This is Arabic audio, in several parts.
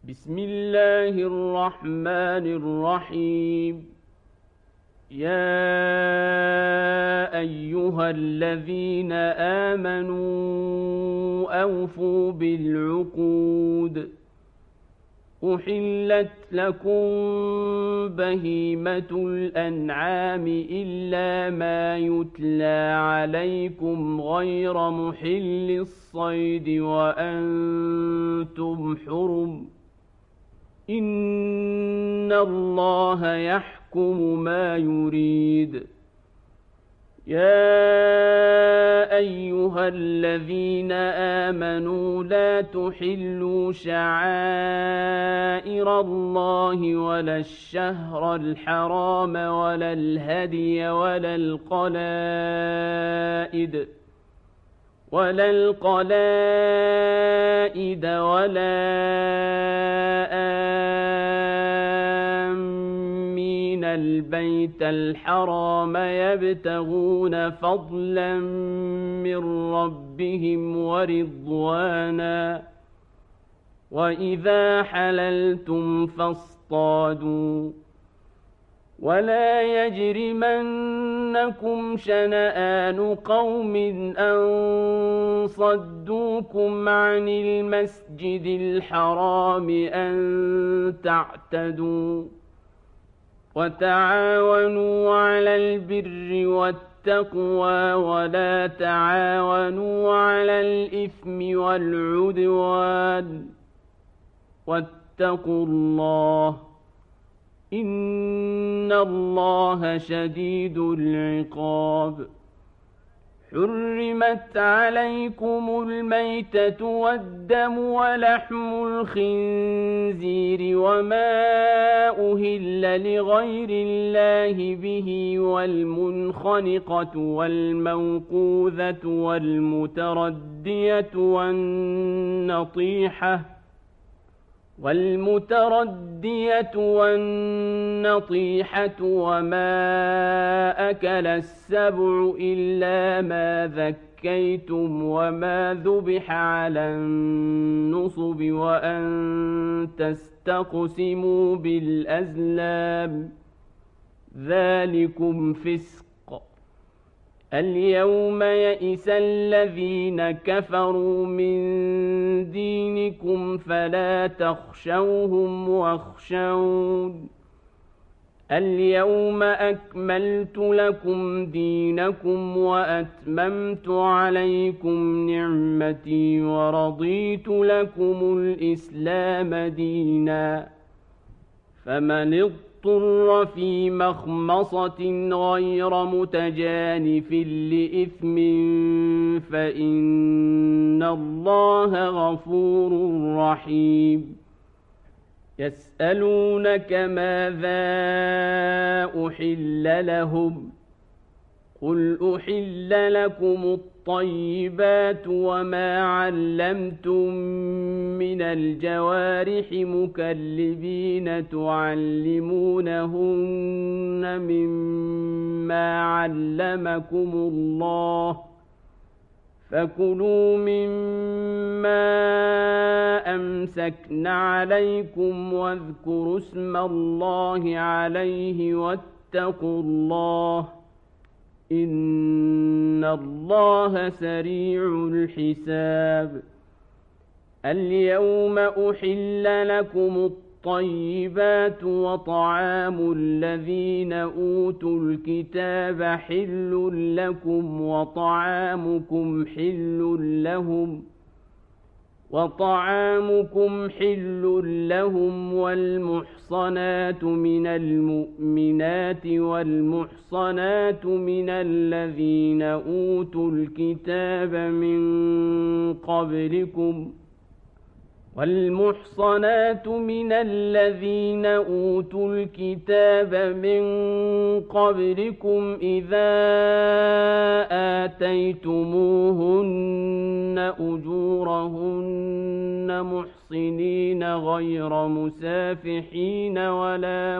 بسم الله الرحمن الرحيم. يا أيها الذين آمنوا أوفوا بالعقود. أحلت لكم بهيمة الأنعام إلا ما يتلى عليكم غير محل الصيد وأنتم حرم. إن الله يحكم ما يريد. يا أيها الذين آمنوا لا تحلوا شعائر الله ولا الشهر الحرام ولا الهدي ولا القلائد ولا آمين البيت الحرام يبتغون فضلا من ربهم ورضوانا. وإذا حللتم فاصطادوا. ولا يجرمنكم شنآن قوم أن صدوكم عن المسجد الحرام أن تعتدوا. وتعاونوا على البر والتقوى ولا تعاونوا على الإثم والعدوان. واتقوا الله إن الله شديد العقاب. حرمت عليكم الميتة والدم ولحم الخنزير وما أهل لغير الله به والمنخنقة والموقوذة والمتردية والنطيحة وما أكل السبع إلا ما ذكيتم وما ذبح على النصب وأن تستقسموا بالأزلام ذلكم فسق. اليوم يئس الذين كفروا من دينكم فلا تخشوهم واخشون. اليوم أكملت لكم دينكم وأتممت عليكم نعمتي ورضيت لكم الإسلام دينا. فمن اضطر في مخمصة غير متجانف لإثم فإن الله غفور رحيم. يسألونك ماذا أحل لهم قل أحل لكم الطيبات وما علمتم من الجوارح مكلبين تعلمونهن مما علمكم الله فكلوا مما أمسكن عليكم واذكروا اسم الله عليه واتقوا الله إن الله سريع الحساب. اليوم أحل لكم الطيبات وطعام الذين أوتوا الكتاب حل لكم وطعامكم حل لهم والمحصنات من المؤمنات والمحصنات من الذين أوتوا الكتاب من قبلكم إذا آتيتموهن أجورهن محصنين غير مسافحين ولا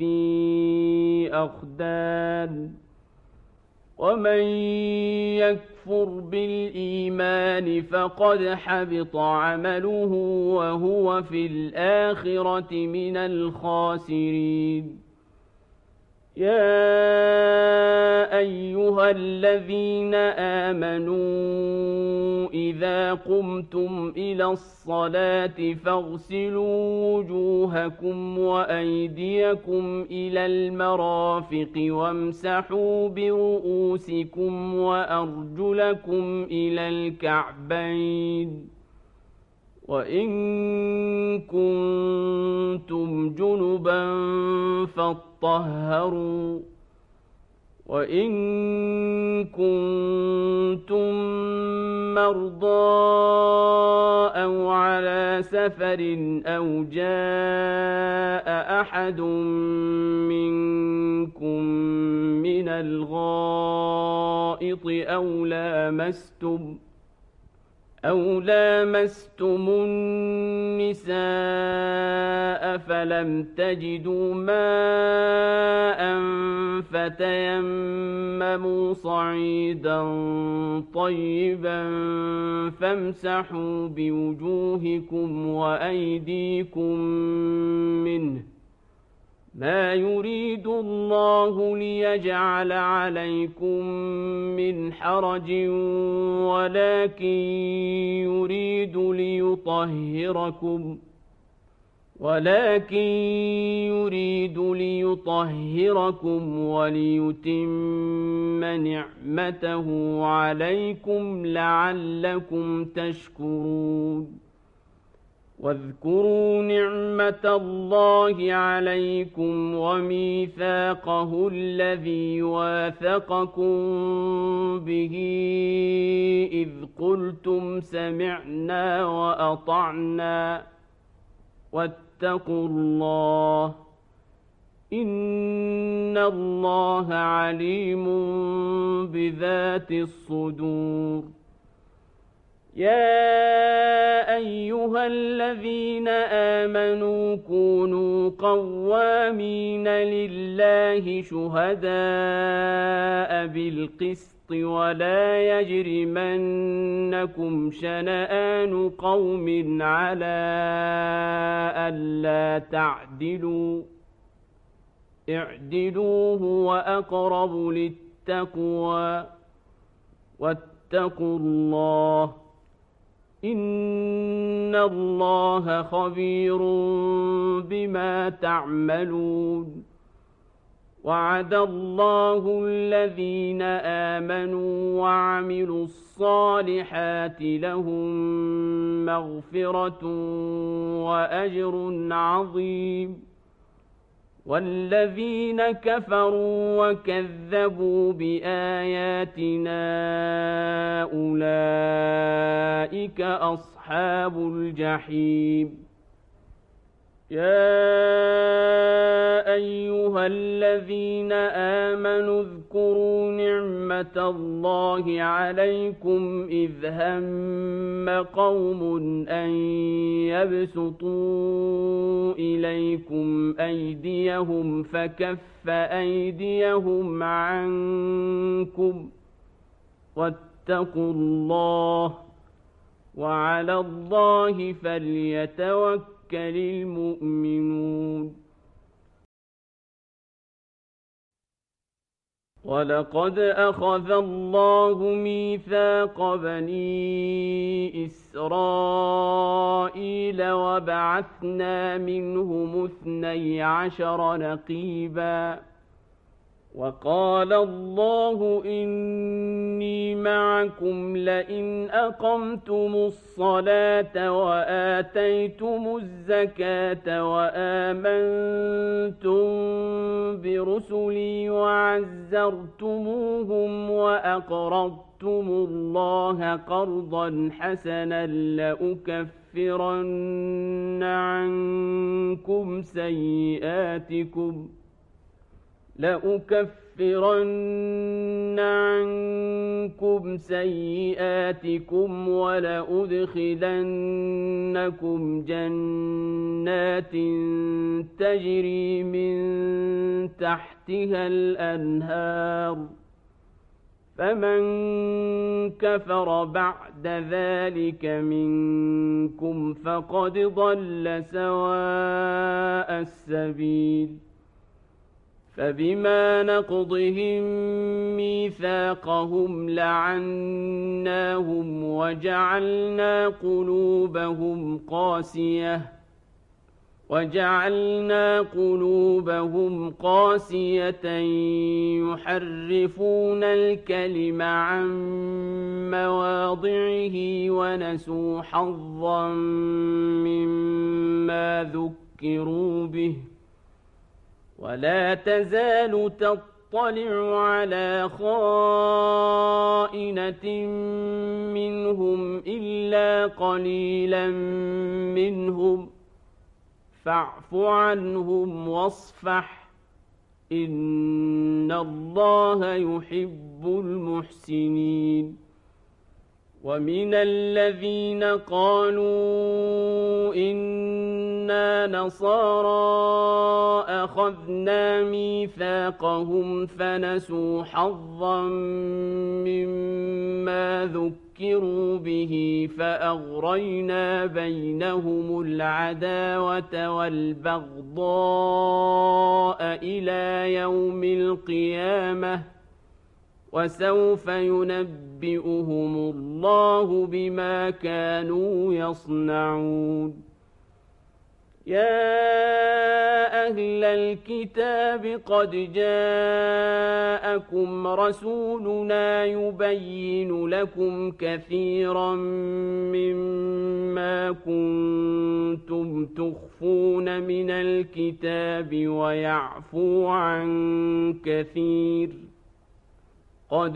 متخذي أخدان. ومن يكفر يكفر بالإيمان فقد حبط عمله وهو في الآخرة من الخاسرين. يا أيها الذين آمنوا إذا قمتم إلى الصلاة فاغسلوا وجوهكم وأيديكم إلى المرافق وامسحوا برؤوسكم وأرجلكم إلى الكعبين، وإن كنتم جنبا فاطهروا، وإن كنتم مرضى أو على سفر أو جاء أحد منكم من الغائط أو لامستم النساء فلم تجدوا ماء فتيمموا صعيدا طيبا فامسحوا بوجوهكم وأيديكم منه، ما يريد الله ليجعل عليكم من حرج ولكن يريد ليطهركم وليتم نعمته عليكم لعلكم تشكرون. واذكروا نعمة الله عليكم وميثاقه الذي واثقكم به إذ قلتم سمعنا وأطعنا واتقوا الله إن الله عليم بذات الصدور. يا أيها الذين آمنوا كونوا قوامين لله شهداء بالقسط ولا يجرمنكم شنآن قوم على ألا تعدلوا، اعدلوا هو أقرب للتقوى واتقوا الله إن الله خبير بما تعملون. وعد الله الذين آمنوا وعملوا الصالحات لهم مغفرة وأجر عظيم. والذين كفروا وكذبوا بآياتنا أولئك أصحاب الجحيم. يا أيها الذين آمنوا اذكروا نعمة الله عليكم إذ هم قوم أن يبسطوا إليكم أيديهم فكف أيديهم عنكم واتقوا الله وعلى الله فليتوكل المؤمنون. ولقد أخذ الله ميثاق بني إسرائيل وبعثنا منهم 12 نقيبا وقال الله إني معكم لئن أقمتم الصلاة وآتيتم الزكاة وآمنتم برسلي وعزرتموهم وأقرضتم الله قرضا حسنا لأكفرن عنكم سيئاتكم ولأدخلنكم جنات تجري من تحتها الأنهار فمن كفر بعد ذلك منكم فقد ضل سواء السبيل فبما نقضهم ميثاقهم لعناهم وجعلنا قلوبهم قاسية يحرفون الكلم عن مواضعه ونسوا حظا مما ذكروا به ولا تزال تطلع على خائنة منهم إلا قليلا منهم فاعف عنهم واصفح إن الله يحب المحسنين ومن الذين قالوا إنا نصارى أخذنا ميثاقهم فنسوا حظا مما ذكروا به فأغرينا بينهم العداوة والبغضاء إلى يوم القيامة وسوف ينبئهم الله بما كانوا يصنعون يا أهل الكتاب قد جاءكم رسولنا يبين لكم كثيرا مما كنتم تخفون من الكتاب ويعفو عن كثير قد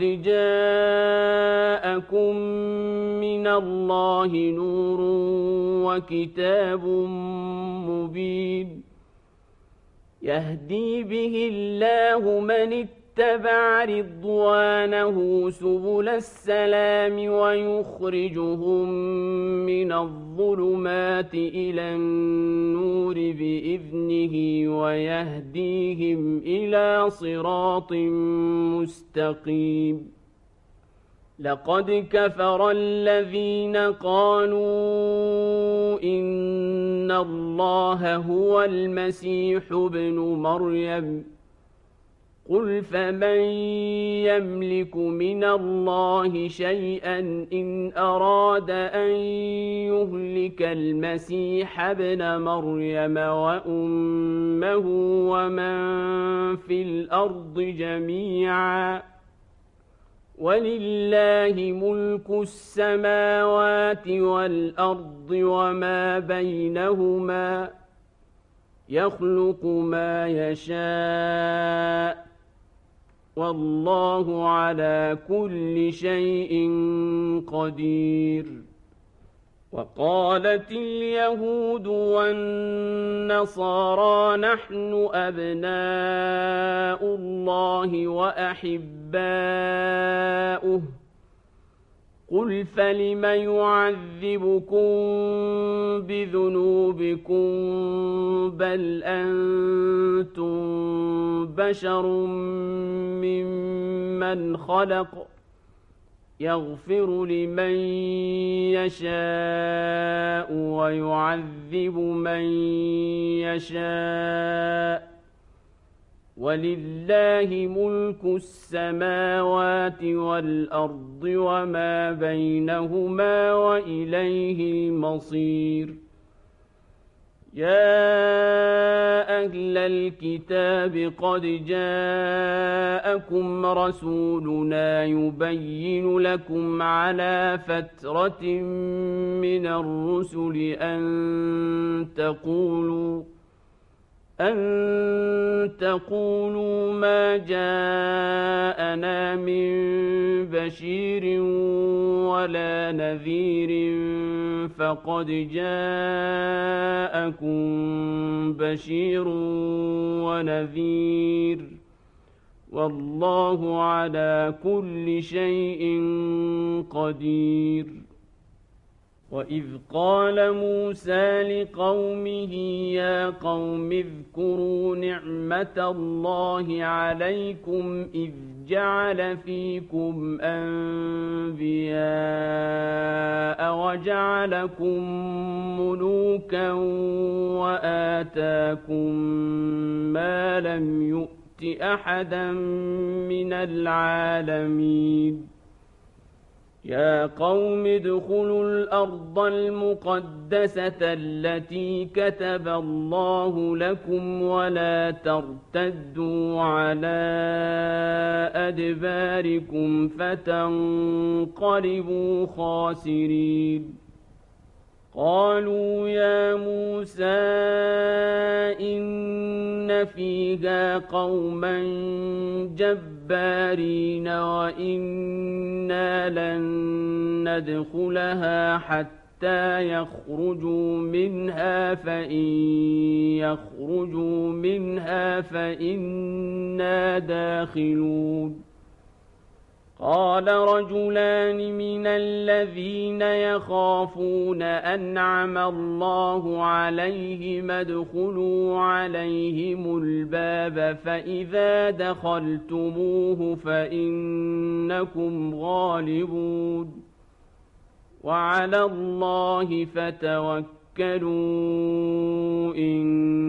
جاءكم من الله نور وكتاب مبين يهدي به الله من اتبع رضوانه سبل السلام ويخرجهم من الظلمات إلى النور بإذنه ويهديهم إلى صراط مستقيم لقد كفر الذين قالوا إن الله هو المسيح ابن مريم قل فمن يملك من الله شيئا إن أراد أن يهلك المسيح ابن مريم وأمه ومن في الأرض جميعا ولله ملك السماوات والأرض وما بينهما يخلق ما يشاء والله على كل شيء قدير وقالت اليهود والنصارى نحن أبناء الله وأحباؤه قل فلم يعذبكم بذنوبكم بل أنتم بشر ممن خلق يغفر لمن يشاء ويعذب من يشاء ولله ملك السماوات والأرض وما بينهما وإليه المصير يا أهل الكتاب قد جاءكم رسولنا يبين لكم على فترة من الرسل أن تقولوا ما جاءنا من بشير ولا نذير فقد جاءكم بشير ونذير والله على كل شيء قدير وإذ قال موسى لقومه يا قوم اذكروا نعمة الله عليكم إذ جعل فيكم أنبياء وجعلكم ملوكا وآتاكم ما لم يؤت أحدا من العالمين يا قوم ادخلوا الأرض المقدسة التي كتب الله لكم ولا ترتدوا على أدباركم فتنقلبوا خاسرين قالوا يا موسى إن فيها قوما جبارين وإنا لن ندخلها حتى يخرجوا منها فإن يخرجوا منها فإنا داخلون قال رجلان من الذين يخافون أنعم الله عليهم ادخلوا عليهم الباب فإذا دخلتموه فإنكم غالبون وعلى الله فتوكلوا إن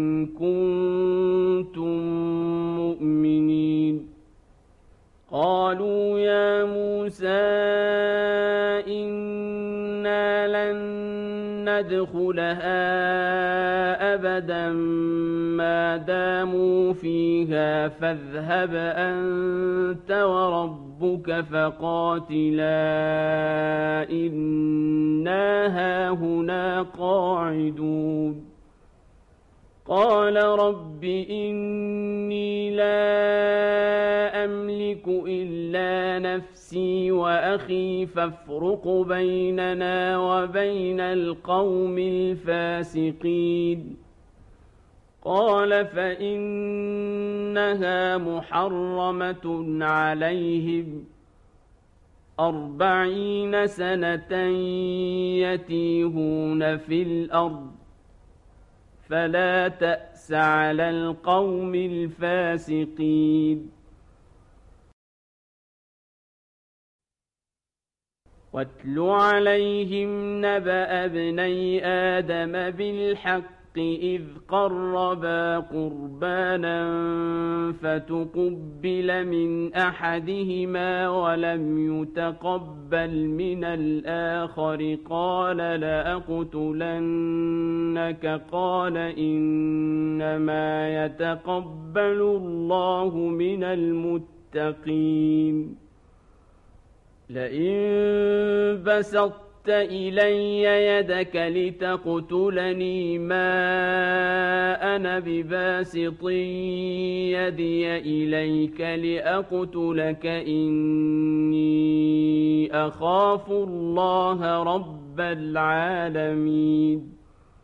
كنتم مؤمنين قالوا يا موسى إنا لن ندخلها أبدا ما داموا فيها فاذهب أنت وربك فقاتلا إنا هاهنا قاعدون قال رب إني لا أملك إلا نفسي وأخي فافرق بيننا وبين القوم الفاسقين قال فإنها محرمة عليهم 40 سنة يتيهون في الأرض فلا تأس على القوم الفاسقين واتل عليهم نبأ ابني آدم بالحق إذ قربا قربانا فتقبل من أحدهما ولم يتقبل من الآخر قال لأقتلنك قال إنما يتقبل الله من المتقين لئن بسطت إلي يدك لتقتلني ما أنا بباسط يدي إليك لأقتلك إني أخاف الله رب العالمين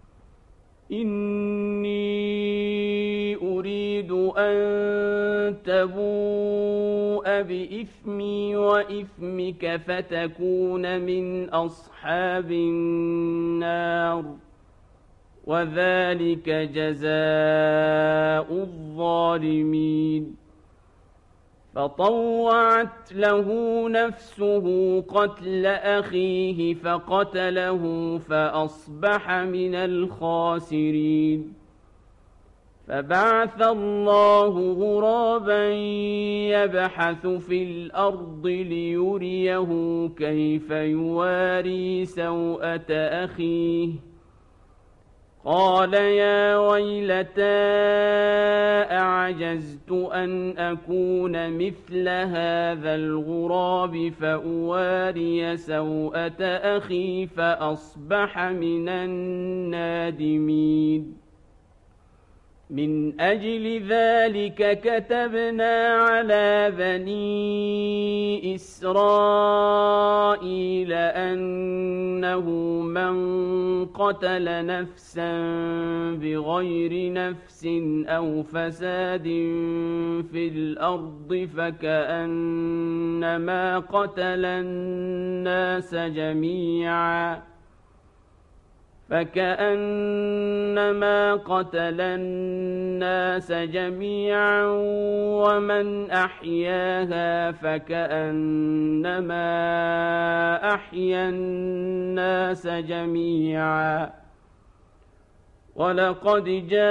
إني أريد أن تبوء بإثمي وإثمك فتكون من أصحاب النار وذلك جزاء الظالمين فطوعت له نفسه قتل أخيه فقتله فأصبح من الخاسرين فبعث الله غرابا يبحث في الأرض ليريه كيف يواري سوءة أخيه قال يا ويلتى أعجزت أن أكون مثل هذا الغراب فأواري سوءة أخي فأصبح من النادمين من أجل ذلك كتبنا على بني إسرائيل أنه من قتل نفسا بغير نفس أو فساد في الأرض فكأنما قتل الناس جميعا فكأنما قتل الناس جميعا ومن أحياها فكأنما أحيا الناس جميعا ولقد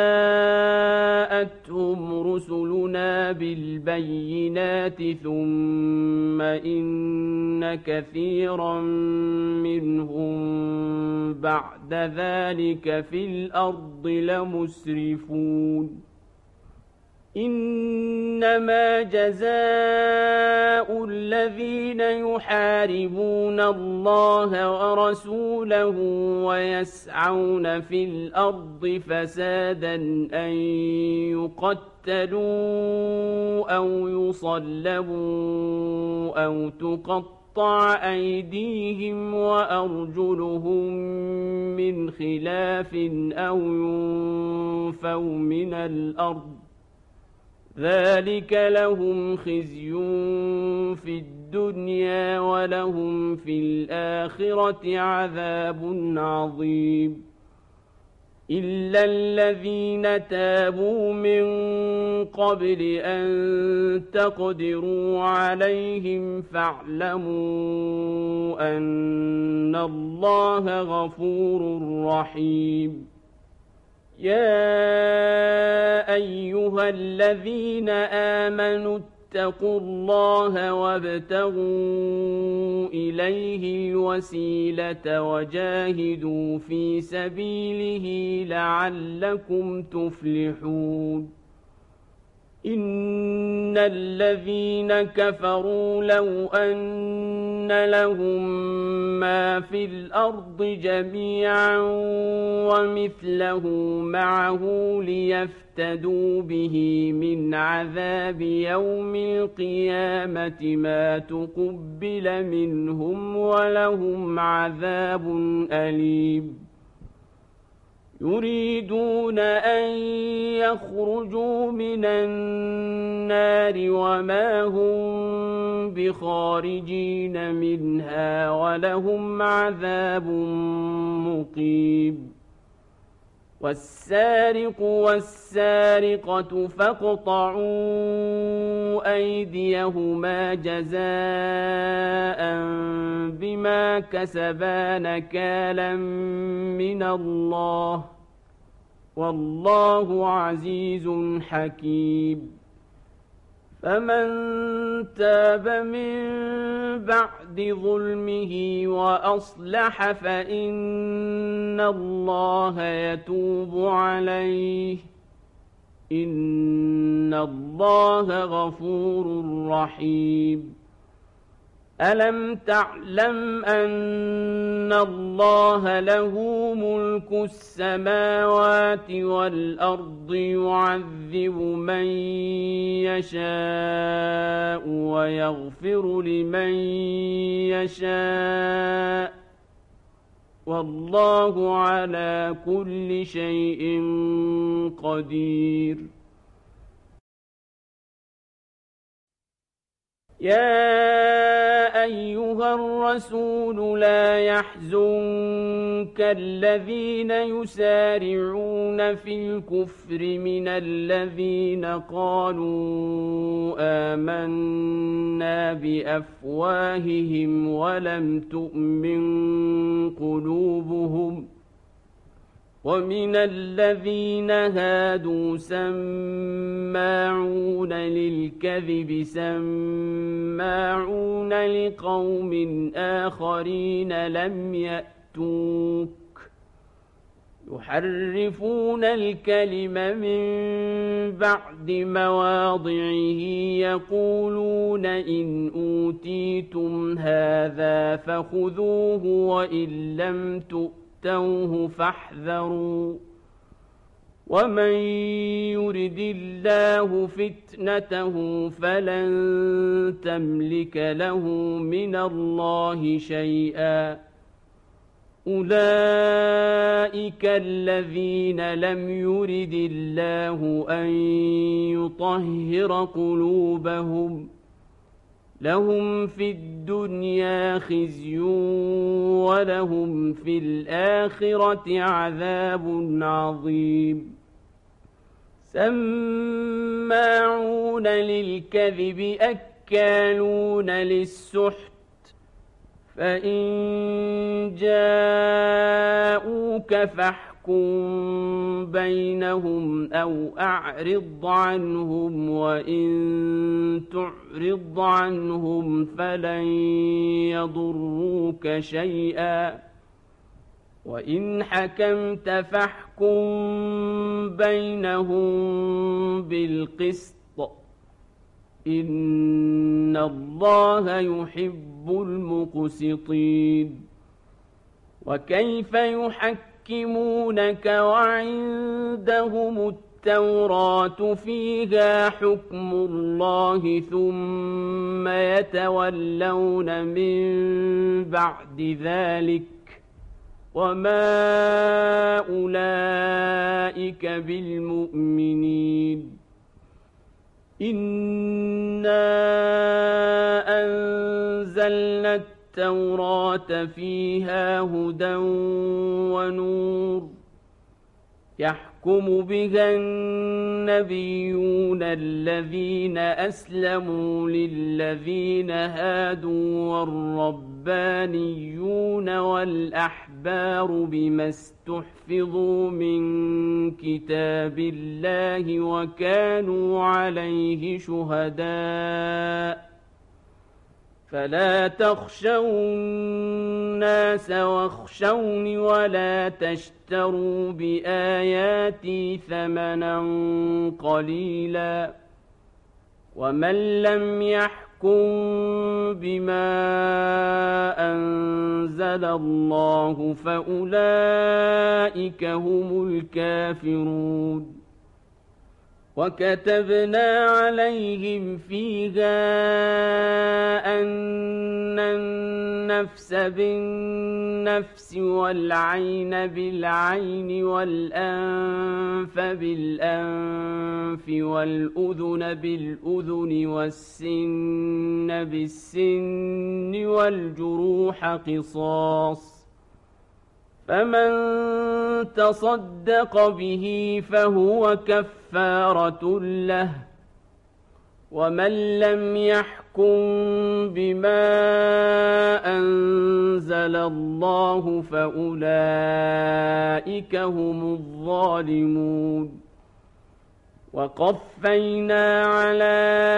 جاءتهم رسلنا بالبينات ثم إن كثيرا منهم بعد ذلك في الأرض لمسرفون إنما جزاء الذين يحاربون الله ورسوله ويسعون في الأرض فسادا أن يقتلوا أو يصلبوا أو تقطع أيديهم وأرجلهم من خلاف أو ينفوا من الأرض ذلك لهم خزي في الدنيا ولهم في الآخرة عذاب عظيم إلا الذين تابوا من قبل أن تقدروا عليهم فاعلموا أن الله غفور رحيم يا أيها الذين آمنوا اتقوا الله وابتغوا إليه الوسيلة وجاهدوا في سبيله لعلكم تفلحون إن الذين كفروا لو أن لهم ما في الأرض جميعا ومثله معه ليفتدوا به من عذاب يوم القيامة ما تقبل منهم ولهم عذاب أليم يريدون أن يخرجوا من النار وما هم بخارجين منها ولهم عذاب مقيم والسارق والسارقة فاقطعوا أيديهما جزاء بما كسبا نكالا من الله والله عزيز حكيم فمن تاب من بعد ظلمه وأصلح فإن الله يتوب عليه إن الله غفور رحيم ألم تعلم أن الله له ملك السماوات والأرض يعذب من يشاء ويغفر لمن يشاء والله على كل شيء قدير يا أيها الرسول لا يحزنك الذين يسارعون في الكفر من الذين قالوا آمنا بأفواههم ولم تؤمن قلوبهم ومن الذين هادوا سماعون للكذب سماعون لقوم آخرين لم يأتوك يحرفون الكلم من بعد مواضعه يقولون إن أوتيتم هذا فخذوه وإن لم تؤتوه فاحذروا ومن يرد الله فتنته فلن تملك له من الله شيئا أولئك الذين لم يرد الله أن يطهر قلوبهم لهم في الدنيا خزي ولهم في الآخرة عذاب عظيم سماعون للكذب أكالون للسحت فإن جاءوك فاحكم بينهم أو أعرض عنهم وإن تعرض عنهم فلن يضروك شيئا وإن حكمت فاحكم بينهم بالقسط إن الله يحب المقسطين وكيف يحكمونك وعندهم التوراة فيها حكم الله ثم يتولون من بعد ذلك وما أولئك بالمؤمنين إنا أنزلنا التوراة فيها هدى ونور يحكم بها النبيون الذين أسلموا للذين هادوا والربانيون والأحبار بما استحفظوا من كتاب الله وكانوا عليه شهداء فلا تخشوا الناس واخشوني ولا تشتروا بآياتي ثمنا قليلا ومن لم يحكم بما أنزل الله فأولئك هم الكافرون وكتبنا عليهم فيها أن النفس بالنفس والعين بالعين والأنف بالأنف والأذن بالأذن والسن بالسن والجروح قصاص فمن تصدق به فهو كفارة له ومن لم يحكم بما أنزل الله فأولئك هم الظالمون وقفينا على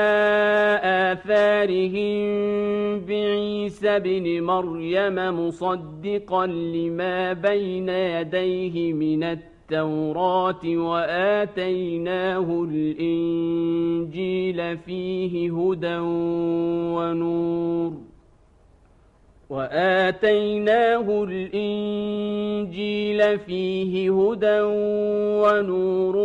آثارهم بعيسى بن مريم مصدقا لما بين يديه من التوراة وآتيناه الإنجيل فيه هدى ونور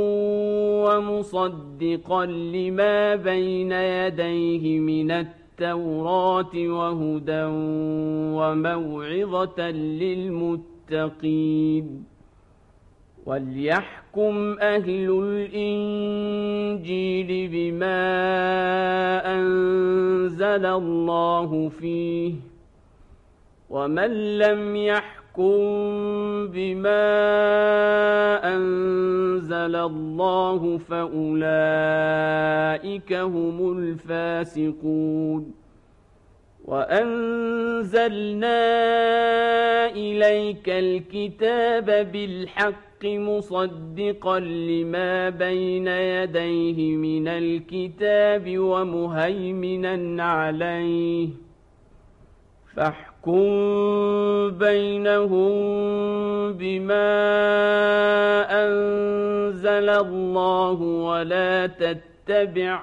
ومصدقا لما بين يديه من التوراة وهدى وموعظة للمتقين وليحكم أهل الإنجيل بما أنزل الله فيه ومن لم يحكم بما أنزل الله فأولئك هم الفاسقون وأنزلنا إليك الكتاب بالحق مصدقا لما بين يديه من الكتاب ومهيمنا عليه فاحكم بينهم بما أنزل الله ولا تتبع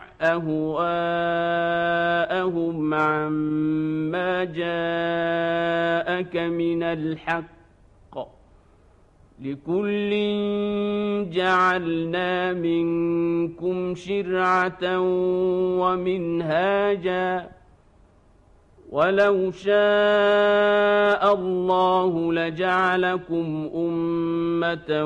أهواءهم عما جاءك من الحق لكل جعلنا منكم شرعة ومنهاجا ولو شاء الله لجعلكم أمة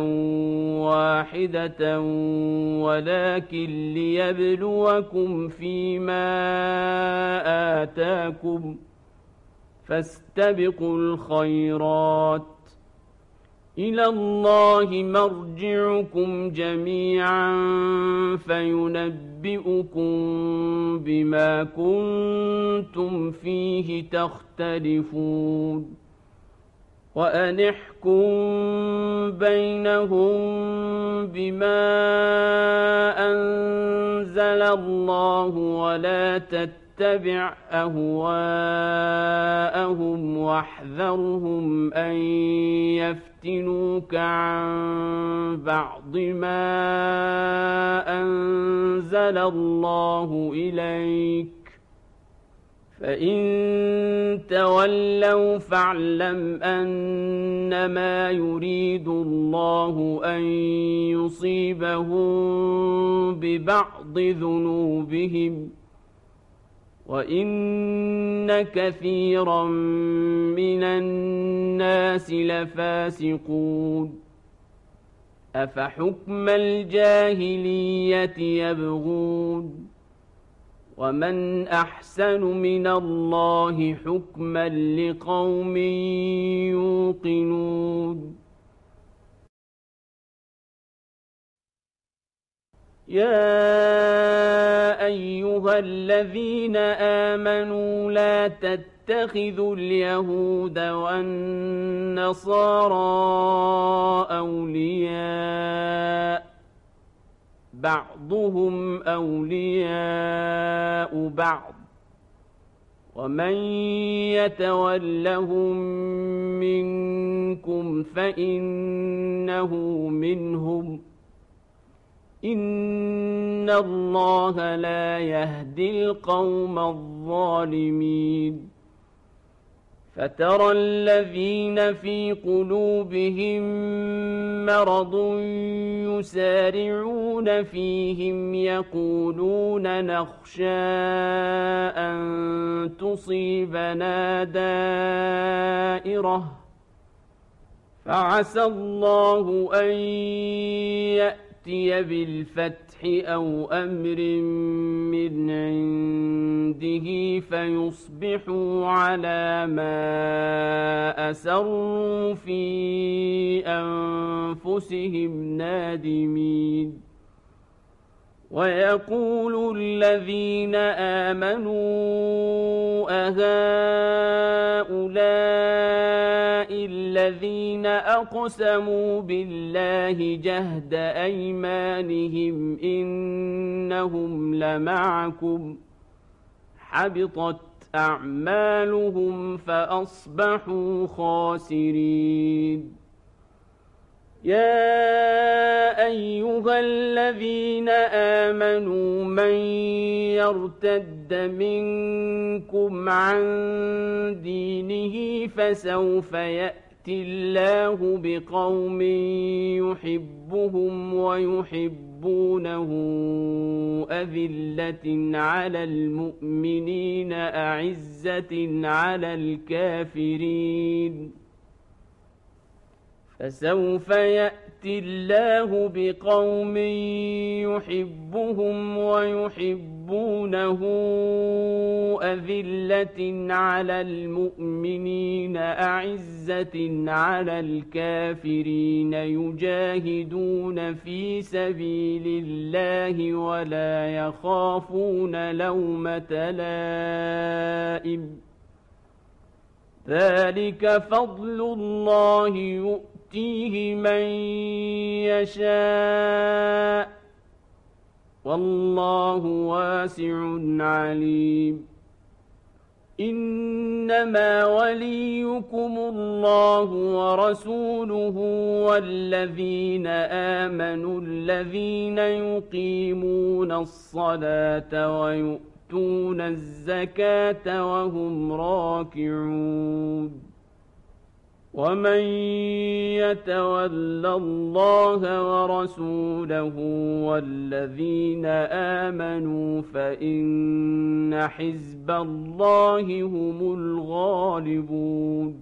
واحدة ولكن ليبلوكم فيما آتاكم فاستبقوا الخيرات إلى الله مرجعكم جميعا فينبئكم بما كنتم فيه تختلفون وأنحكم بينهم بما أنزل الله ولا تتبع أهواءهم واحذرهم أن يفتنوك عن بعض ما أنزل الله إليك فإن تولوا فاعلم أنما يريد الله أن يصيبهم ببعض ذنوبهم وإن كثيرا من الناس لفاسقون أفحكم الجاهلية يبغون ومن أحسن من الله حكما لقوم يوقنون يا أيها الذين آمنوا لا تتخذوا اليهود والنصارى أولياء بعضهم أولياء بعض ومن يتولهم منكم فإنه منهم إن الله لا يهدي القوم الظالمين فترى الذين في قلوبهم مرض يسارعون فيهم يقولون نخشى أن تصيبنا دائرة فعسى الله أن يأتي بالفتح أو أمر من عنده فيصبحوا على ما أسروا في أنفسهم نادمين ويقول الذين آمنوا أهؤلاء الذين أقسموا بالله جهد أيمانهم إنهم لمعكم حبطت أعمالهم فأصبحوا خاسرين يا أيها الذين آمنوا من يرتد منكم عن دينه فسوف يأتي الله بقوم يحبهم ويحبونه أذلة على المؤمنين أعزة على الكافرين فسوف يأتي الله بقوم يحبهم ويحبونه أذلة على المؤمنين أعزة على الكافرين يجاهدون في سبيل الله ولا يخافون لومة لائم ذلك فضل الله يؤتيه من يشاء والله واسع عليم إنما وليكم الله ورسوله والذين آمنوا الذين يقيمون الصلاة ويؤتون الزكاة وهم راكعون ومن يتول الله ورسوله والذين آمنوا فإن حزب الله هم الغالبون.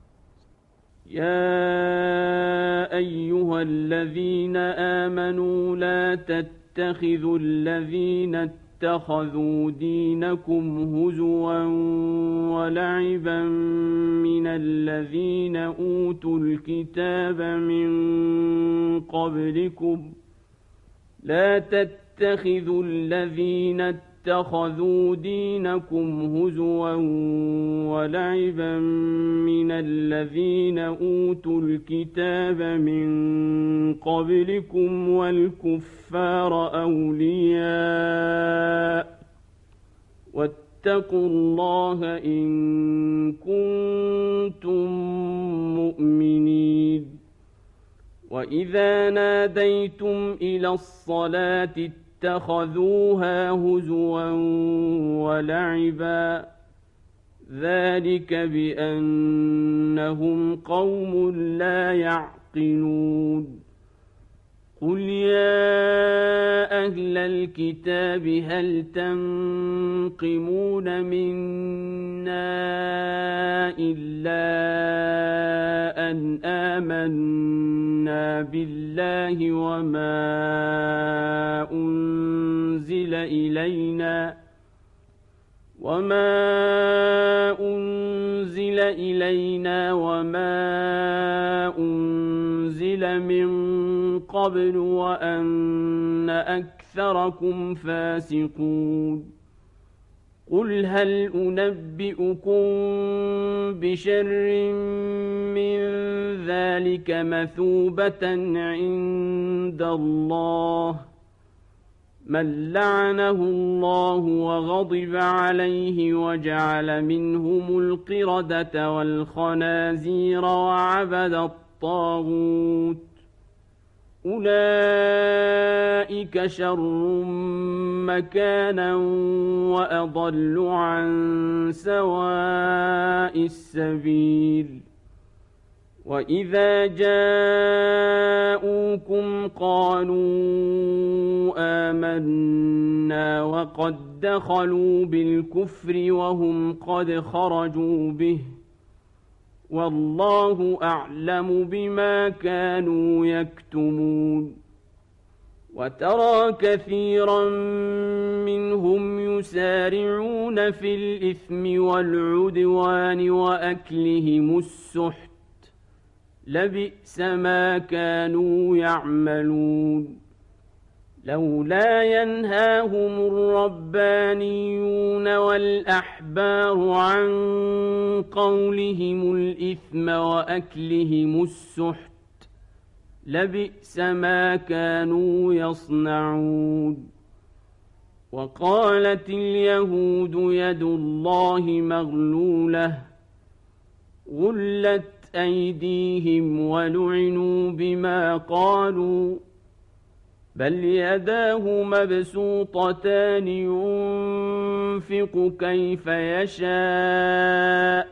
يا أيها الذين آمنوا لا تتخذوا الذين اتخذوا دينكم هزوا ولعبا من الذين أوتوا الكتاب من قبلكم لا تتخذوا الذين اتخذوا دينكم هزوا ولعبا من الذين أوتوا الكتاب من قبلكم والكفار أولياء واتقوا الله إن كنتم مؤمنين. وإذا ناديتم إلى الصلاة اتخذوها هزوا ولعبا ذلك بأنهم قوم لا يعقلون. قل يا أهل الكتاب هل تنقمون منا إلا أن آمنا بالله وما أنزل إلينا وما أنزل من قبل وأن أكثركم فاسقون. قل هل أنبئكم بشر من ذلك مثوبة عند الله من لعنه الله وغضب عليه وجعل منهم القردة والخنازير وعبد الطاغوت أولئك شر مكانا وأضل عن سواء السبيل. وإذا جاءوكم قالوا آمنا وقد دخلوا بالكفر وهم قد خرجوا به والله أعلم بما كانوا يكتمون. وترى كثيرا منهم يسارعون في الإثم والعدوان وأكلهم السحت لبئس ما كانوا يعملون. لولا ينهاهم الربانيون والأحبار عن قولهم الإثم وأكلهم السحت لبئس ما كانوا يصنعون. وقالت اليهود يد الله مغلولة غلت أيديهم ولعنوا بما قالوا بل يداه مبسوطتان ينفق كيف يشاء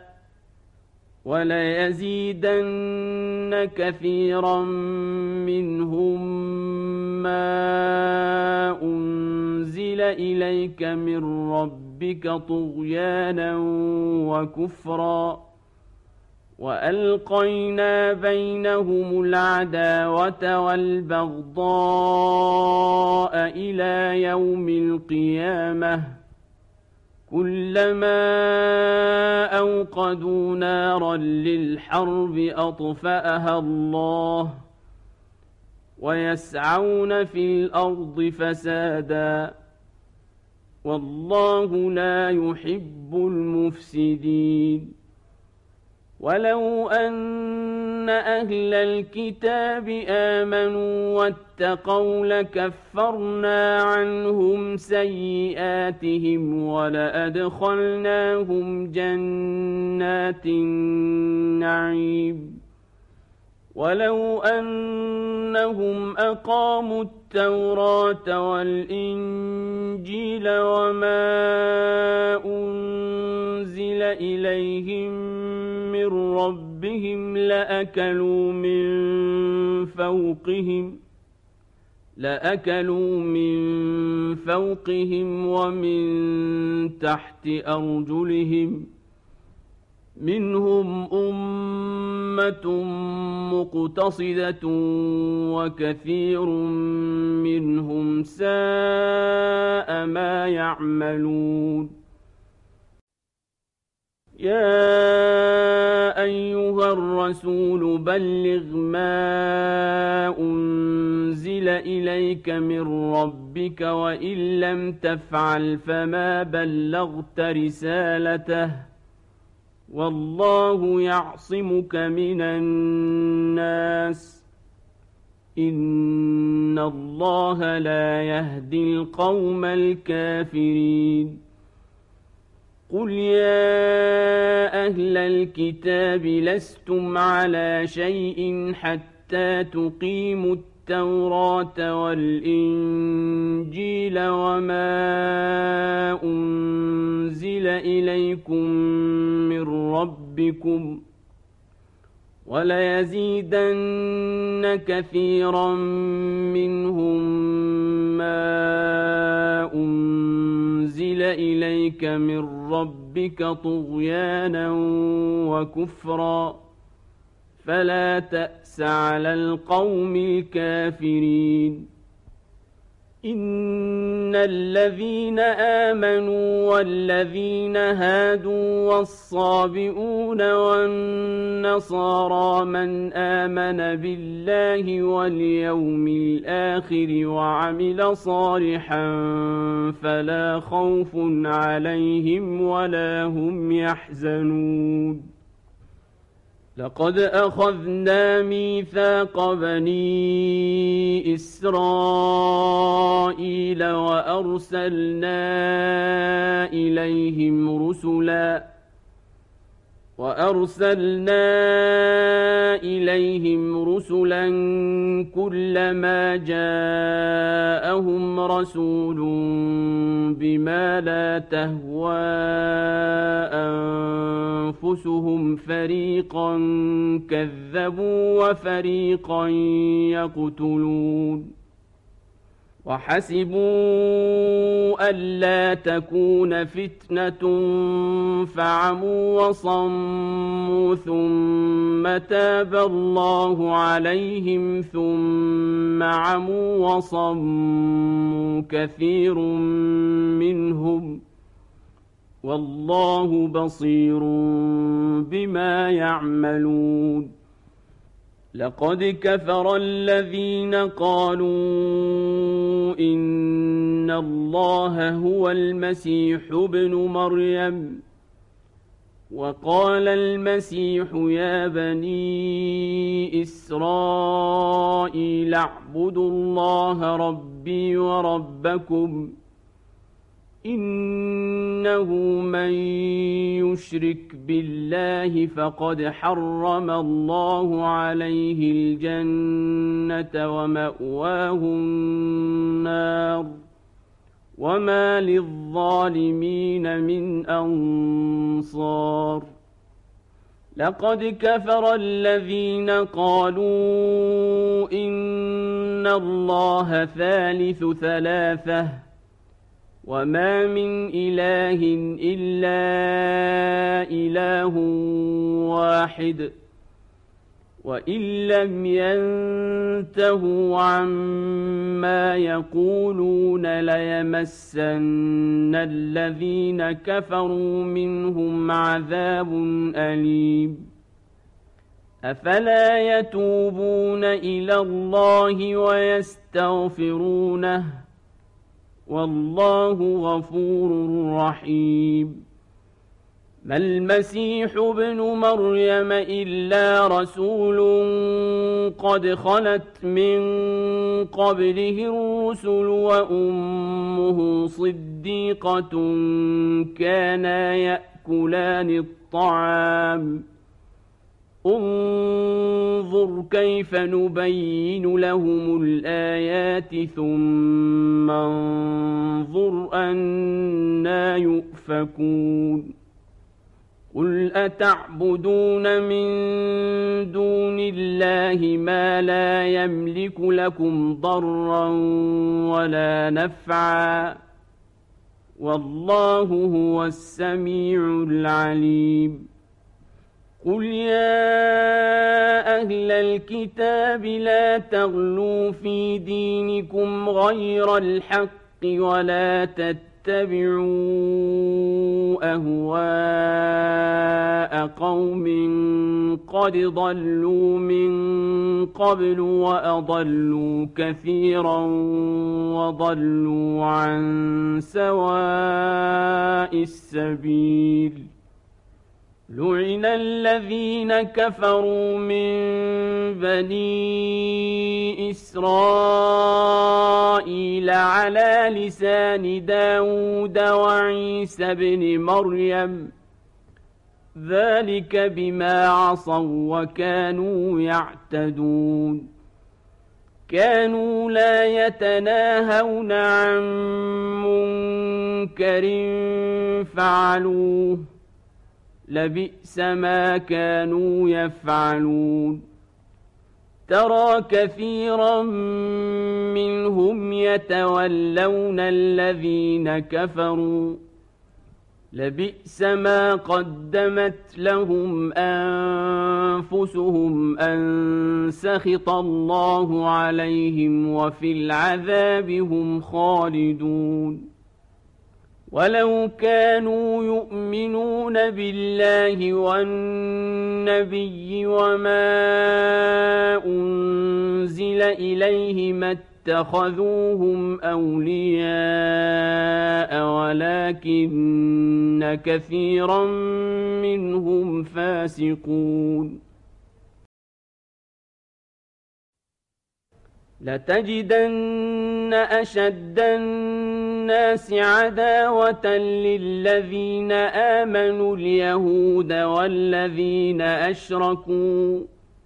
وليزيدن كثيرا منهم ما أنزل إليك من ربك طغيانا وكفرا وألقينا بينهم العداوة والبغضاء إلى يوم القيامة كلما أوقدوا نارا للحرب أطفأها الله ويسعون في الأرض فسادا والله لا يحب المفسدين. ولو أن أهل الكتاب آمنوا واتقوا لكفرنا عنهم سيئاتهم ولأدخلناهم جنات النعيم. ولو أنهم أقاموا التوراة والإنجيل وما أنزل إليهم من ربهم ربهم لأكلوا من فوقهم ومن تحت أرجلهم منهم أمة مقتصدة وكثير منهم ساء ما يعملون يا أيها الرسول بلغ ما أنزل إليك من ربك وإن لم تفعل فما بلغت رسالته والله يعصمك من الناس إن الله لا يهدي القوم الكافرين قل يا أهل الكتاب لستم على شيء حتى تقيموا التوراة والإنجيل وما أنزل إليكم من ربكم وليزيدن كثيرا منهم ما أنزل إليك من ربك طغيانا وكفرا فلا تأس على القوم الكافرين إن الذين آمنوا والذين هادوا والصابئون والنصارى من آمن بالله واليوم الآخر وعمل صالحا فلا خوف عليهم ولا هم يحزنون لقد أخذنا ميثاق بني إسرائيل وأرسلنا إليهم رسلا كلما جاءهم رسول بما لا تهوى أنفسهم فريقا كذبوا وفريقا يقتلون وحسبوا ألا تكون فتنة فعموا وصموا ثم تاب الله عليهم ثم عموا وصموا كثير منهم والله بصير بما يعملون لقد كفر الذين قالوا إن الله هو المسيح ابن مريم وقال المسيح يا بني إسرائيل اعبدوا الله ربي وربكم إنه من يشرك بالله فقد حرم الله عليه الجنة ومأواه النار وما للظالمين من أنصار لقد كفر الذين قالوا إن الله ثالث ثلاثة وما من إله إلا إله واحد وإن لم ينتهوا عما يقولون ليمسن الذين كفروا منهم عذاب أليم أفلا يتوبون إلى الله ويستغفرونه والله غفور رحيم ما المسيح ابن مريم إلا رسول قد خلت من قبله الرسل وأمه صديقة كانا يأكلان الطعام انظر كيف نبين لهم الآيات ثم انظر أنى يؤفكون قل أتعبدون من دون الله ما لا يملك لكم ضرا ولا نفعا والله هو السميع العليم قل يا أهل الكتاب لا تغلوا في دينكم غير الحق ولا تتبعوا أهواء قوم قد ضلوا من قبل وأضلوا كثيرا وضلوا عن سواء السبيل لعن الذين كفروا من بني إسرائيل على لسان داود وعيسى بن مريم ذلك بما عصوا وكانوا يعتدون كانوا لا يتناهون عن منكر فعلوه لبئس ما كانوا يفعلون ترى كثيرا منهم يتولون الذين كفروا لبئس ما قدمت لهم أنفسهم أن سخط الله عليهم وفي العذاب هم خالدون ولو كانوا يؤمنون بالله والنبي وما أنزل إليه ما اتخذوهم أولياء ولكن كثيرا منهم فاسقون لتجدن أشد الناس عداوة للذين آمنوا اليهود والذين أشركوا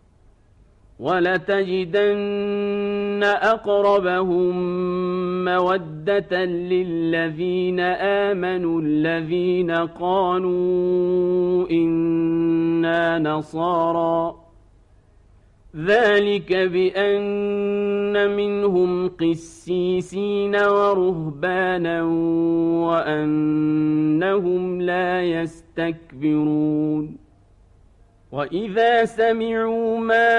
ولتجدن أقربهم مودة للذين آمنوا الذين قالوا إنا نصارى ذلك بأن منهم قسيسين ورهبانا وأنهم لا يستكبرون وإذا سمعوا ما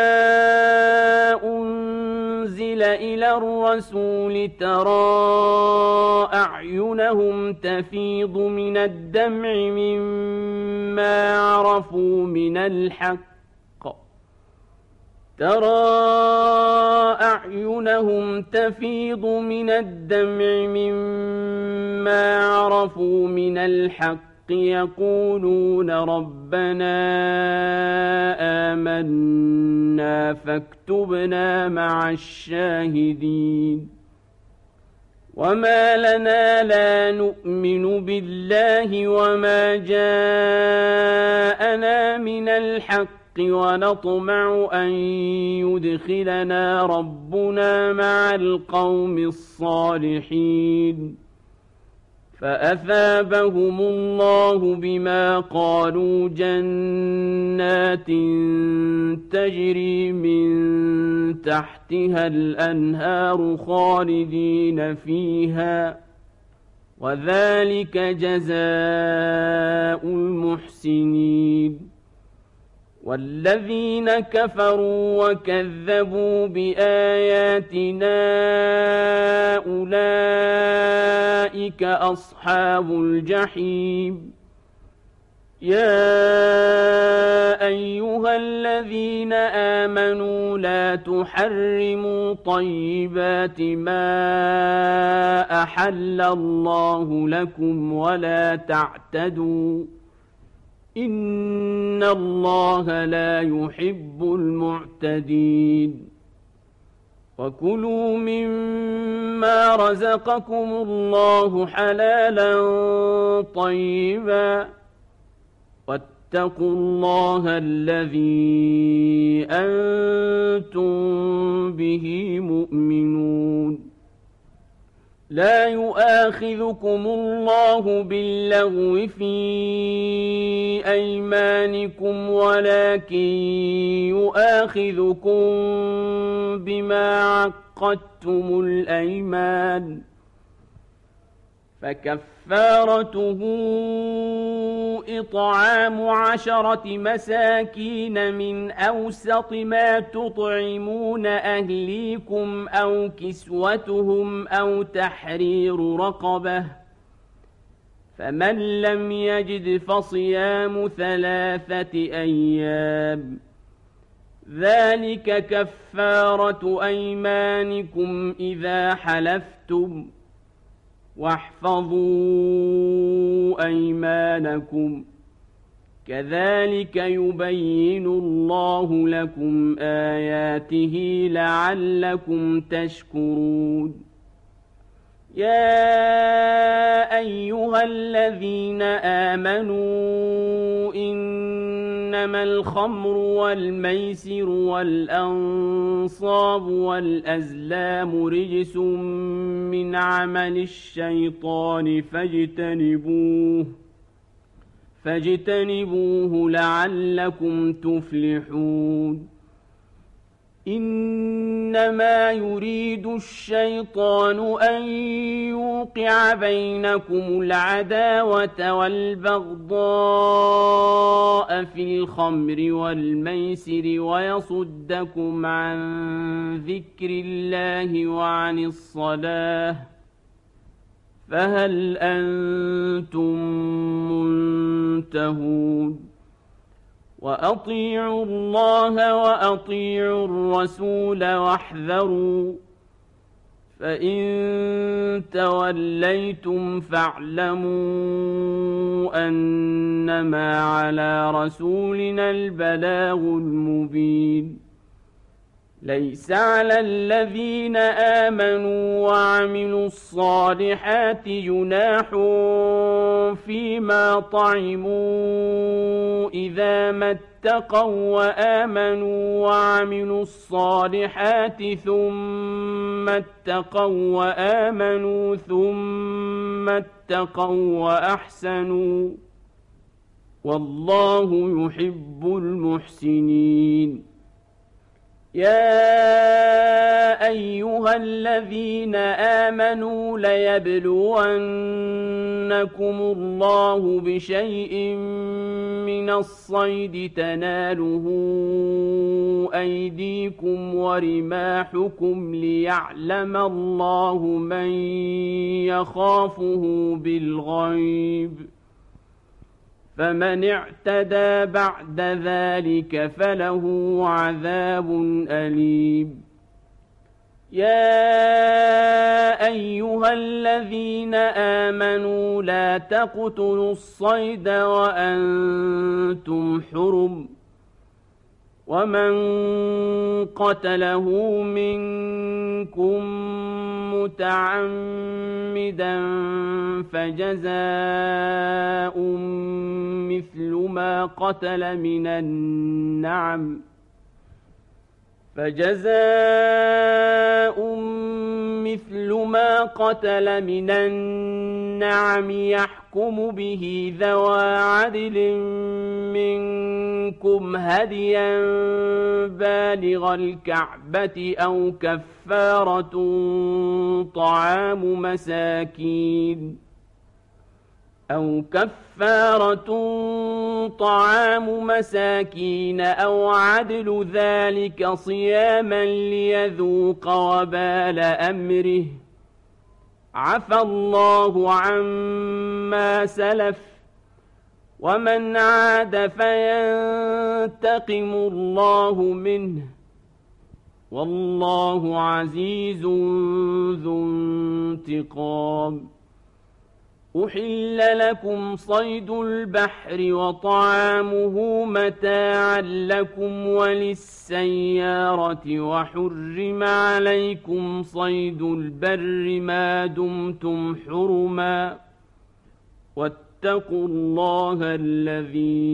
أنزل إلى الرسول ترى أعينهم تفيض من الدمع مما عرفوا من الحق يقولون ربنا آمنا فاكتبنا مع الشاهدين وما لنا لا نؤمن بالله وما جاءنا من الحق ونطمع أن يدخلنا ربنا مع القوم الصالحين فأثابهم الله بما قالوا جنات تجري من تحتها الأنهار خالدين فيها وذلك جزاء المحسنين والذين كفروا وكذبوا بآياتنا أولئك أصحاب الجحيم يا أيها الذين آمنوا لا تحرموا طيبات ما أحل الله لكم ولا تعتدوا إن الله لا يحب المعتدين وكلوا مما رزقكم الله حلالا طيبا واتقوا الله الذي أنتم به مؤمنون لا يؤاخذكم الله باللغو في أيمانكم ولكن يؤاخذكم بما عقدتم الأيمان فكفارته إطعام 10 مساكين من أوسط ما تطعمون أهليكم أو كسوتهم أو تحرير رقبة فمن لم يجد فصيام 3 أيام ذلك كفارة أيمانكم إذا حلفتم واحفظوا أيمانكم كذلك يبين الله لكم آياته لعلكم تشكرون يا أيها الذين آمنوا إنما الخمر والميسر والأنصاب والأزلام رجس من عمل الشيطان فاجتنبوه لعلكم تفلحون إنما يريد الشيطان أن يوقع بينكم العداوة والبغضاء في الخمر والميسر ويصدكم عن ذكر الله وعن الصلاة فهل أنتم منتهون وأطيعوا الله وأطيعوا الرسول واحذروا فإن توليتم فاعلموا أنما على رسولنا البلاغ المبين ليس على الذين آمنوا وعملوا الصالحات جناح فيما طعموا إذا ما اتقوا وآمنوا وعملوا الصالحات ثم اتقوا وآمنوا ثم اتقوا وأحسنوا والله يحب المحسنين يا أيها الذين آمنوا ليبلونكم الله بشيء من الصيد تناله أيديكم ورماحكم ليعلم الله من يخافه بالغيب فمن اعتدى بعد ذلك فله عذاب أليم يا أيها الذين آمنوا لا تقتلوا الصيد وأنتم حرم ومن قتله منكم متعمدا فجزاء مثل ما قتل من النعم يحكم به ذوى عدل منكم هديا بالغ الكعبة أو كفارة طعام مساكين أو عدل ذلك صياما ليذوق وبال أمره عفى الله عما سلف ومن عاد فينتقم الله منه والله عزيز ذو انتقام أحل لكم صيد البحر وطعامه متاعا لكم وللسيارة وحرم عليكم صيد البر ما دمتم حرما واتقوا الله الذي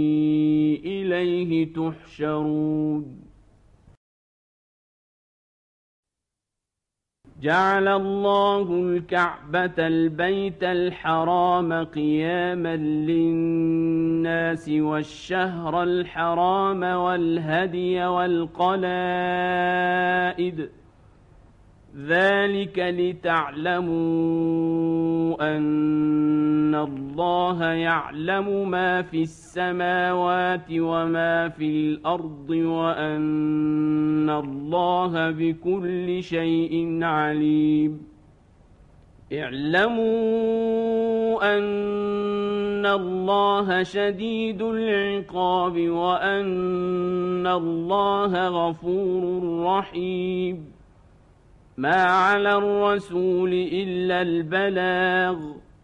إليه تحشرون جعل الله الكعبة البيت الحرام قياما للناس والشهر الحرام والهدي والقلائد ذلك لتعلموا أن الله يعلم ما في السماوات وما في الأرض وأن الله بكل شيء عليم اعلموا أن الله شديد العقاب وأن الله غفور رحيم ما على الرسول إلا البلاغ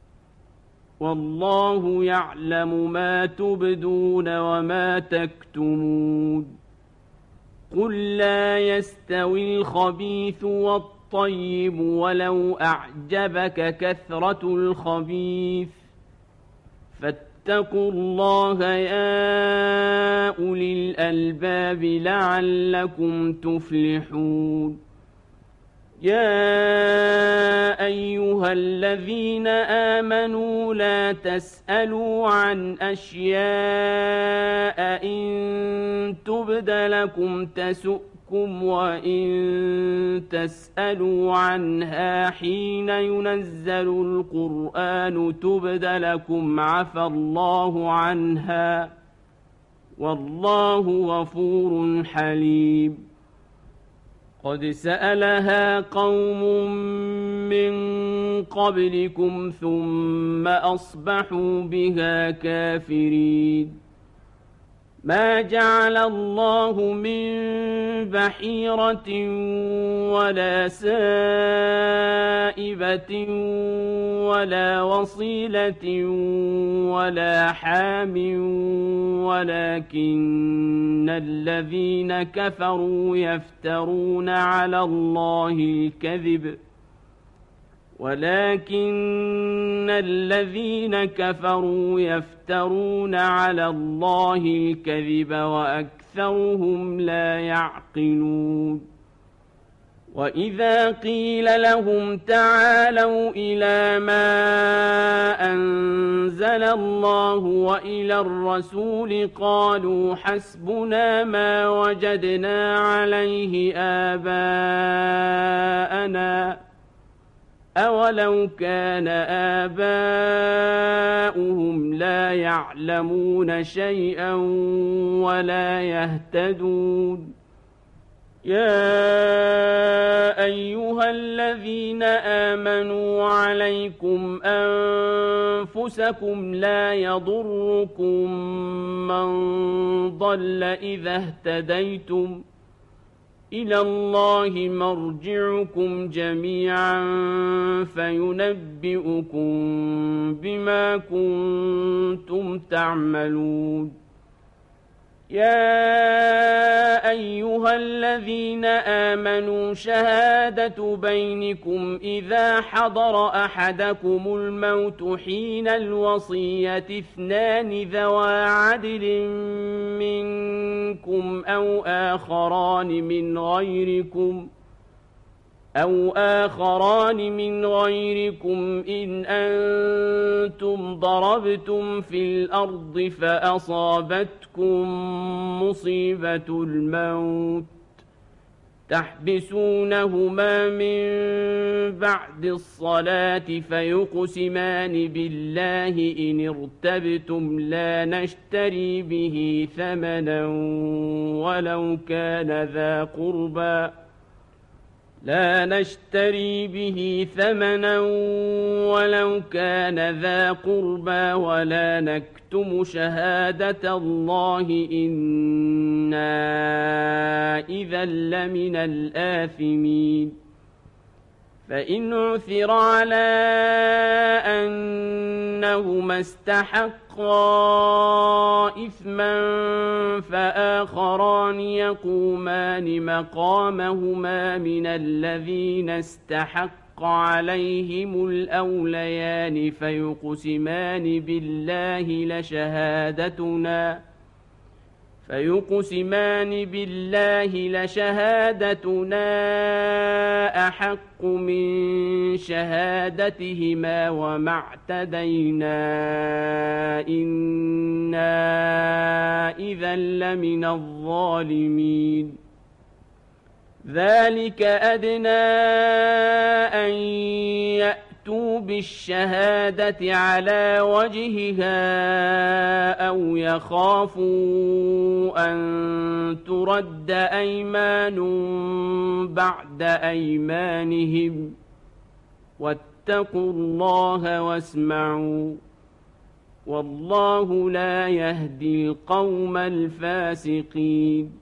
والله يعلم ما تبدون وما تكتمون قل لا يستوي الخبيث والطيب ولو أعجبك كثرة الخبيث فاتقوا الله يا أولي الألباب لعلكم تفلحون يا أيها الذين آمنوا لا تسألوا عن أشياء إن تبد لكم تسؤكم وإن تسألوا عنها حين ينزل القرآن تبد لكم عفى الله عنها والله غفور حليم قد سألها قوم من قبلكم ثم أصبحوا بها كافرين ما جعل الله من بحيرة ولا سائبة ولا وصيلة ولا حام ولكن الذين كفروا يفترون على الله الكذب وأكثرهم لا يعقلون وإذا قيل لهم تعالوا إلى ما أنزل الله وإلى الرسول قالوا حسبنا ما وجدنا عليه آباءنا أولو كان آباؤهم لا يعلمون شيئا ولا يهتدون يا أيها الذين آمنوا عليكم أنفسكم لا يضركم من ضل إذا اهتديتم إلى الله مرجعكم جميعا فينبئكم بما كنتم تعملون يا أيها الذين آمنوا شهادة بينكم إذا حضر أحدكم الموت حين الوصية اثنان ذوى عدل منكم أو آخران من غيركم إن أنتم ضربتم في الأرض فأصابتكم مصيبة الموت تحبسونهما من بعد الصلاة فيقسمان بالله إن ارتبتم لا نشتري به ثمنا ولو كان ذا قربى ولا نكتم شهادة الله إنا إذا لمن الآثمين فإن عثر على أنهما استحقا إثما فآخران يقومان مقامهما من الذين استحق عليهم الأوليان فيقسمان بالله لشهادتنا أحق من شهادتهما وما اعتدينا إنا إذا لمن الظالمين ذلك أدنى أن يأتوا بالشهادة على وجهها أو يخافوا أن ترد أيمان بعد أيمانهم واتقوا الله واسمعوا والله لا يهدي القوم الفاسقين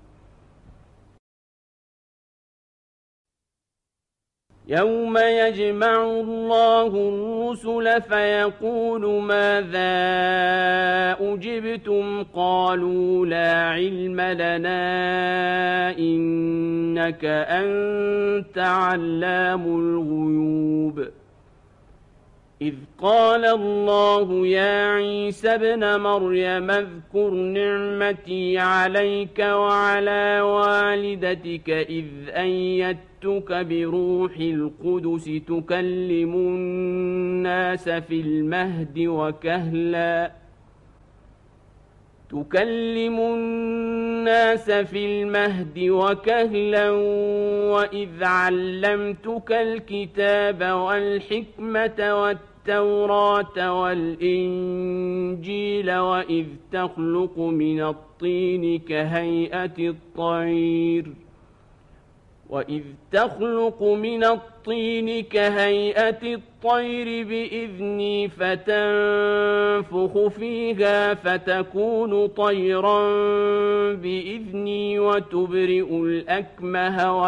يوم يجمع الله الرسل فيقول ماذا أجبتم قالوا لا علم لنا إنك أنت علام الغيوب إذ قال الله يا عيسى ابن مريم اذكر نعمتي عليك وعلى والدتك إذ أيدتك بروح القدس تكلم الناس في المهد وكهلا وإذ علمتك الكتاب والحكمة والتوراة والإنجيل وإذ تخلق من الطين كهيئة الطير بإذني فتنفخ فيها فتكون طيرا بإذني وتبرئ الأكمه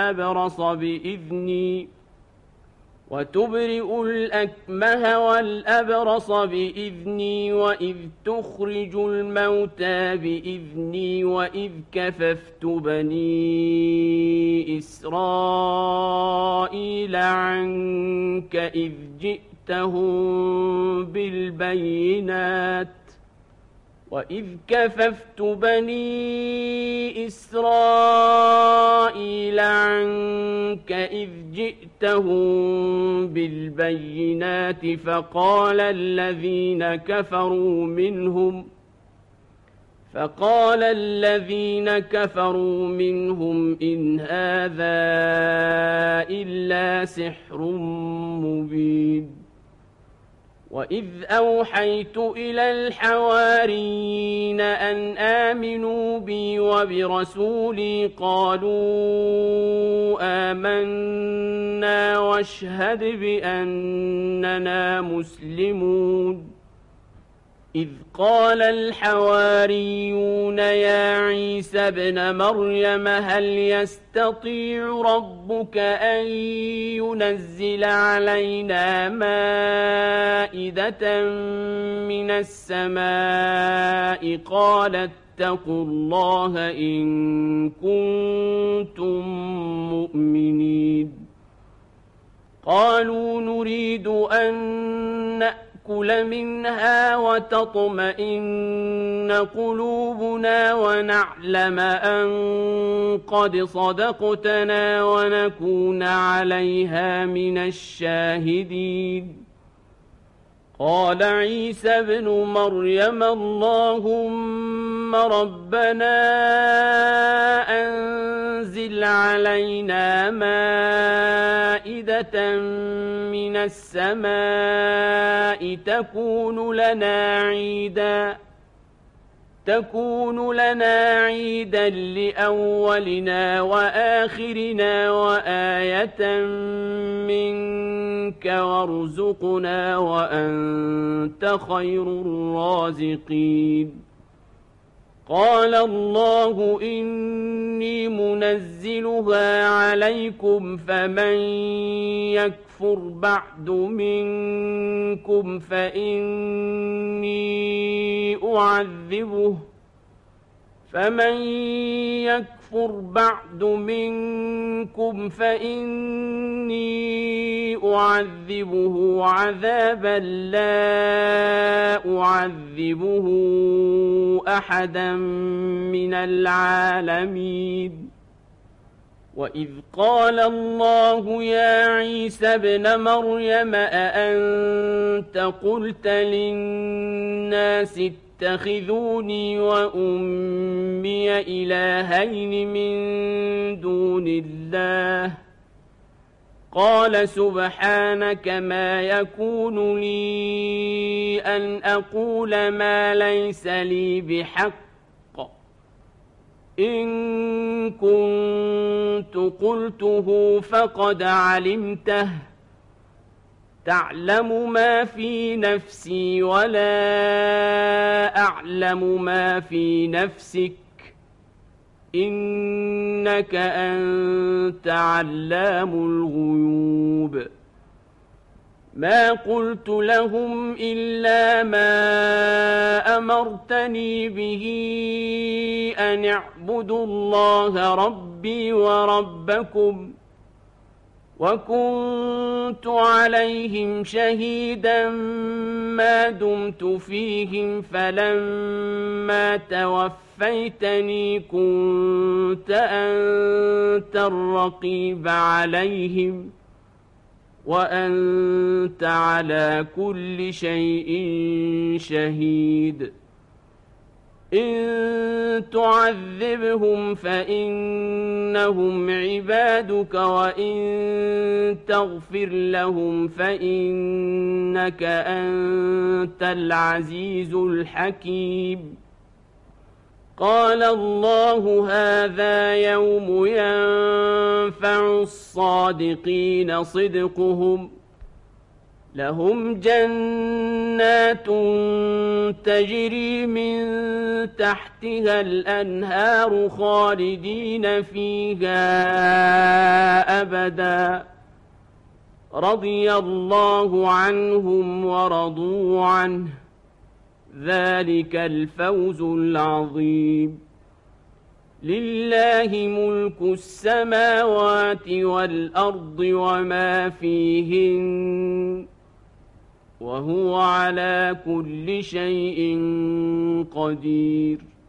والأبرص بإذني وإذ تخرج الموتى بإذني وإذ كففت بني إسرائيل عنك إذ جئتهم بالبينات فقال الذين كفروا منهم إن هذا إلا سحر مبين وإذ أوحيت إلى الحواريين أن آمنوا بي وبرسولي قالوا آمنا واشهد بأننا مسلمون إذ قال الحواريون يا عيسى ابن مريم هل يستطيع ربك أن ينزل علينا مائدة من السماء قال اتقوا الله إن كنتم مؤمنين قالوا نريد أن نأكل منها وتطمئن قلوبنا ونعلم أن قد صدقتنا ونكون عليها من الشاهدين قال عيسى ابن مريم اللهم ربنا أنزل علينا مائدة من السماء تكون لنا عيدا لأولنا وآخرنا وآية منك وارزقنا وأنت خير الرازقين قال الله إني منزلها عليكم فمن يكفر بعد منكم فإني أعذبه عذابا لا أعذبه أحدا من العالمين. وإذ قال الله يا عيسى ابن مريم أأنت قلت للناس اتخذوني وأمي إلهين من دون الله قال سبحانك ما يكون لي أن أقول ما ليس لي بحق إن كنت قلته فقد علمته تعلم ما في نفسي ولا أعلم ما في نفسك إنك أنت علام الغيوب. ما قلت لهم إلا ما أمرتني به أن اعبدوا الله ربي وربكم وكنت عليهم شهيدا ما دمت فيهم فلما توفيتني كنت أنت الرقيب عليهم وأنت على كل شيء شهيد. إن تعذبهم فإنهم عبادك وإن تغفر لهم فإنك أنت العزيز الحكيم. قال الله هذا يوم ينفع الصادقين صدقهم لهم جنات تجري من تحتها الأنهار خالدين فيها أبدا رضي الله عنهم ورضوا عنه ذلك الفوز العظيم. لله ملك السماوات والأرض وما فيهن وهو على كل شيء قدير.